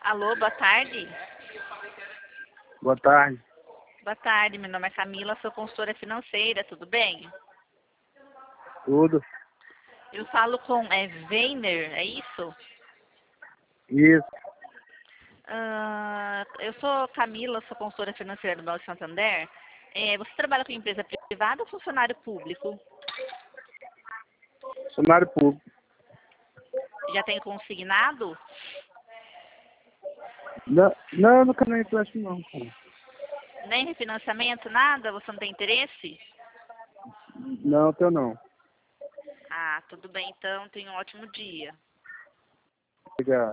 Alô, boa tarde. Boa tarde. Boa tarde, meu nome é Camila, sou consultora financeira, tudo bem? Tudo. Eu falo com Weiner, é isso? Isso. Eu sou Camila, sou consultora financeira do Banco Santander. Você trabalha com empresa privada ou funcionário público? Funcionário público. Já tem consignado? Não, nunca nem empréstimo não, cara. Nem refinanciamento, nada? Você não tem interesse? Não, tenho não. Ah, tudo bem então, tenha um ótimo dia. Obrigado.